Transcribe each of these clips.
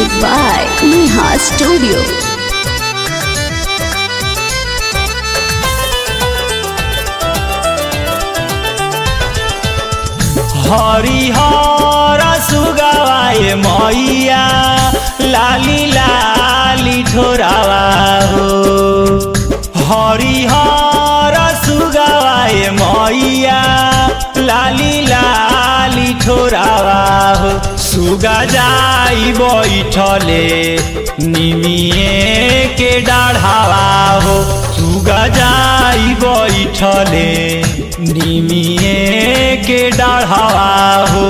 Music by Neha Studio. हरिहर सुगवाए मैया लाली लाली ठोरावा हो। हरिहर सुगवाए मैया लाली लाली ठोरावा हो। सुगा जाई बैठले निमिए के डाढ़ावा हो। सुगा जाई बैठले निमिए के डाढ़ावा हो।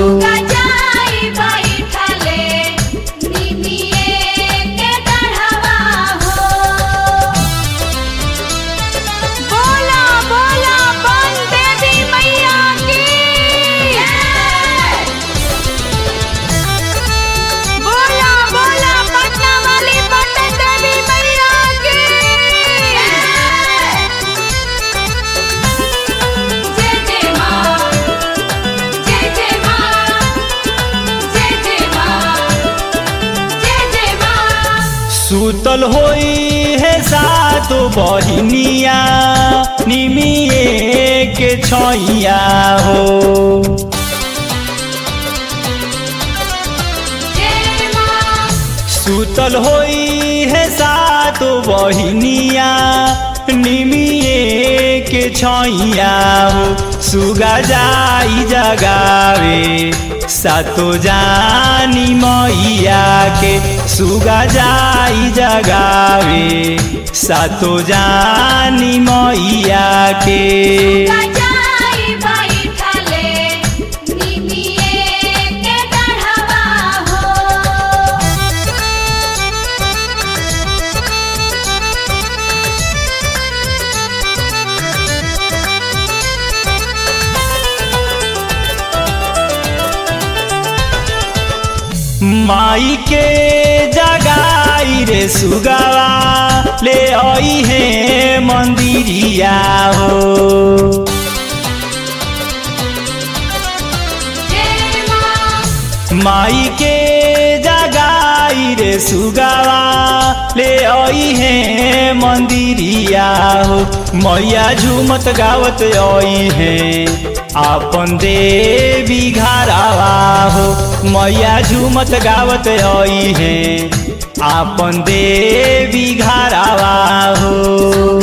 सुतल होई है सातो बहिनिया निमिए के छैया हो। सुतल होई है सातो बहिनिया निमिए के छैया हो। सुगा जाई जगावे सातो जानी मैया के। सुगा जाई जगावे सातो जानी मैया के। माई के जगाई रे सुगावा ले आई है मंदिरिया हो। माई के जगाई रे सुगावा ले आई है मंदिरिया हो। मैया झूमत गावत आई है आपन देवी घरावा हो। मैया झूमत गावत आई है आपन देवी घरावा हो।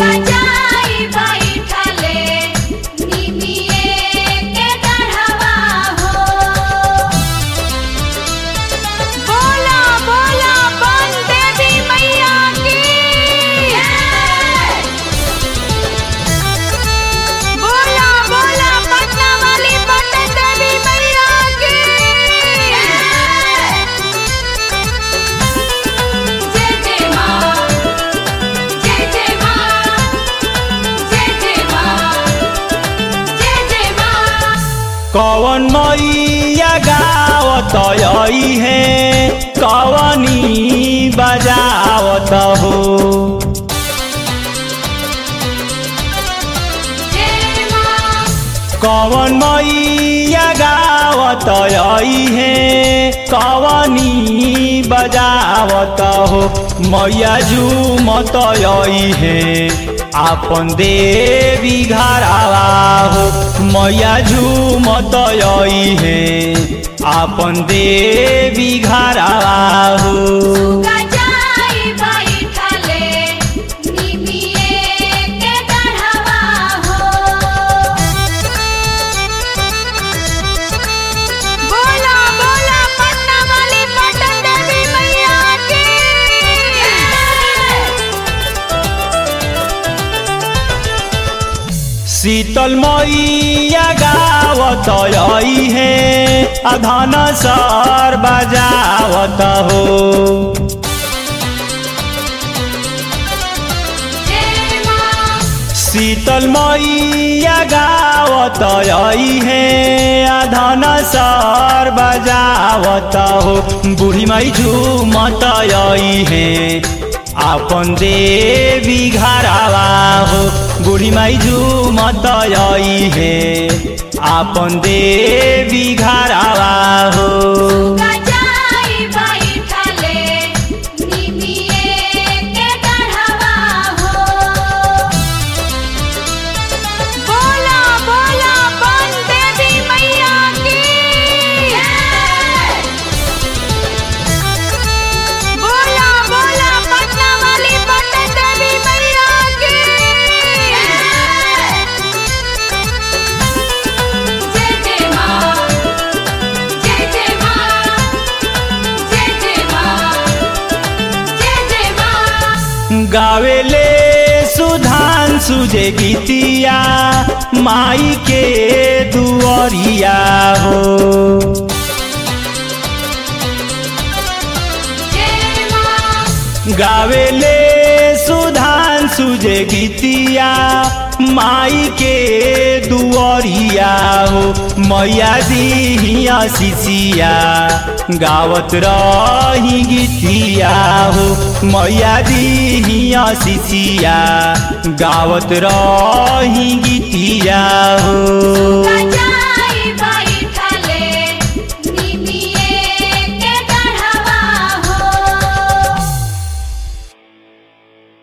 कवन मैया गावत आई है कवनी बजावत हो। कवन मैया गावत आई है कवनी बजावत हो। मैया झूमत आई है आपन देवी घरावा हो। मैया झूमत आई है आपन देवी घरावा हो। शीतल मैया गावत आई है अधन सर बजावत हो। शीतल मैया गावत आई है अधन सर बजावत हो। बूढ़ी माई झूमत आई है आपन देवी घरावा हो। बूढ़ी माई झूमत आई है आपन देवी घरावा हो। सुगा जाई बैठले गावेले सुधांशु जे गीतिया माई के दुआरिया हो। गावेले सुधांशु जे गीतिया माई के दुआरिया हो। मैया दी आशीषिया गावत रही गीतिया हो। मैया दी आशीषिया गावत रही गीतिया हो।